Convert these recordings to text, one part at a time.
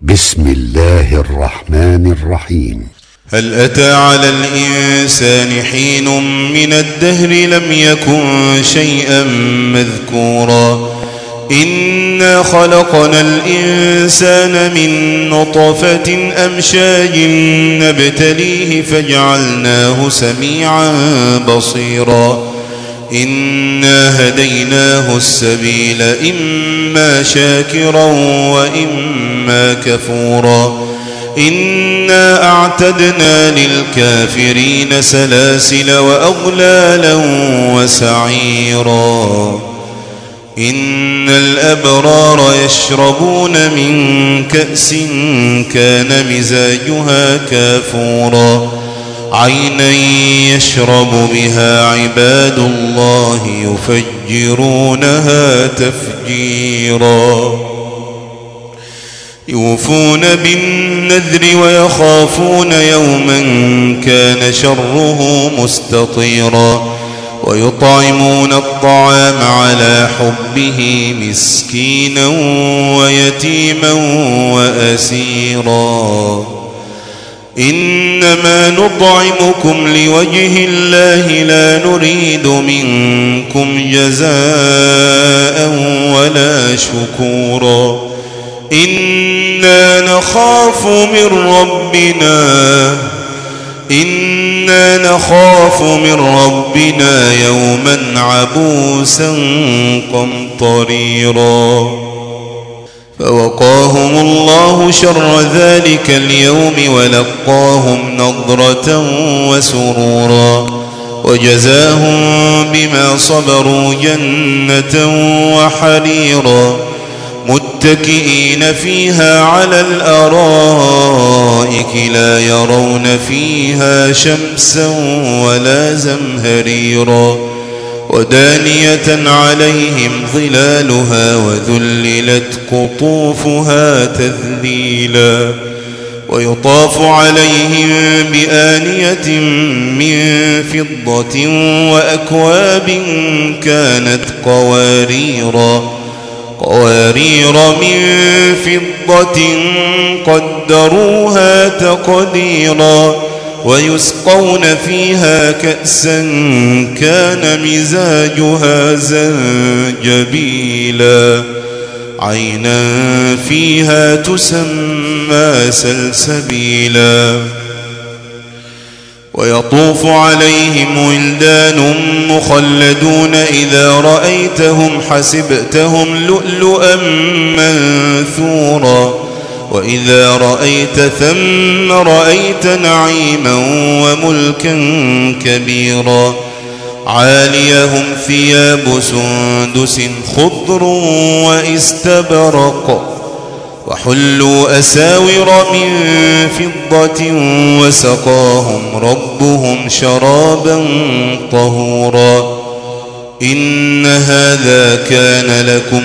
بسم الله الرحمن الرحيم. هل أتى على الإنسان حين من الدهر لم يكن شيئا مذكورا إنا خلقنا الإنسان من نطفة أمشاج نبتليه فجعلناه سميعا بصيرا إنا هديناه السبيل إما شاكرا وإما كفورا إنا أعتدنا للكافرين سلاسل وأغلالا وسعيرا إن الأبرار يشربون من كأس كان مزاجها كافورا عينا يشرب بها عباد الله يفجرونها تفجيرا يوفون بالنذر ويخافون يوما كان شره مستطيرا ويطعمون الطعام على حبه مسكينا ويتيما وأسيرا إنما نطعمكم لوجه الله لا نريد منكم جزاء ولا شكورا إنا نخاف من ربنا يوما عبوسا قمطريرا فوقاهم الله شر ذلك اليوم ولقاهم نضرة وسرورا وجزاهم بما صبروا جنة وحريرا متكئين فيها على الأرائك لا يرون فيها شمسا ولا زمهريرا ودانية عليهم ظلالها وذللت قطوفها تذليلا ويطاف عليهم بآنية من فضة وأكواب كانت قوارير من فضة قدروها تقديرا ويسقون فيها كأسا كان مزاجها زنجبيلا عينا فيها تسمى سلسبيلا ويطوف عليهم ولدان مخلدون إذا رأيتهم حسبتهم لؤلؤا منثورا وإذا رأيت ثم رأيت نعيما وملكا كبيرا عاليهم ثياب سندس خضر واستبرق وحلوا أساور من فضة وسقاهم ربهم شرابا طهورا إن هذا كان لكم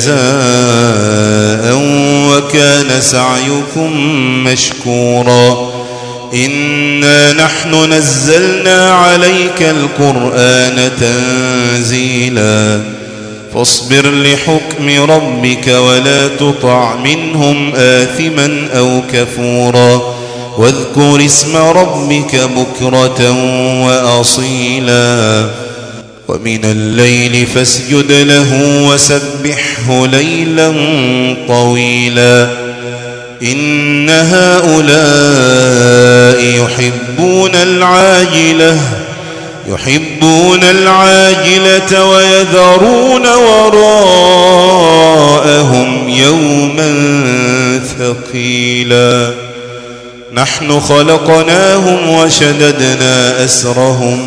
جزاء وكان سعيكم مشكورا إنا نحن نزلنا عليك القرآن تنزيلا فاصبر لحكم ربك ولا تطع منهم آثما أو كفورا واذكر اسم ربك بكرة وأصيلا ومن الليل فاسجد له وسبحه ليلا طويلا إن هؤلاء يحبون العاجلة ويذرون وراءهم يوما ثقيلا نحن خلقناهم وشددنا أسرهم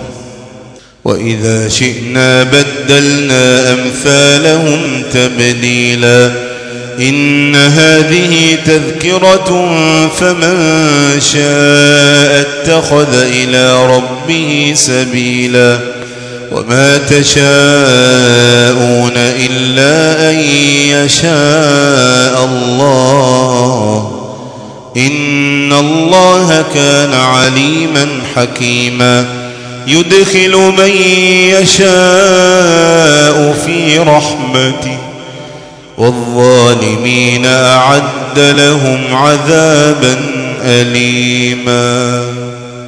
وإذا شئنا بدلنا أمثالهم تبديلا إن هذه تذكرة فمن شاء اتخذ إلى ربه سبيلا وما تشاءون إلا أن يشاء الله إن الله كان عليما حكيما يدخل من يشاء في رحمته والظالمين أعد لهم عذابا أليما.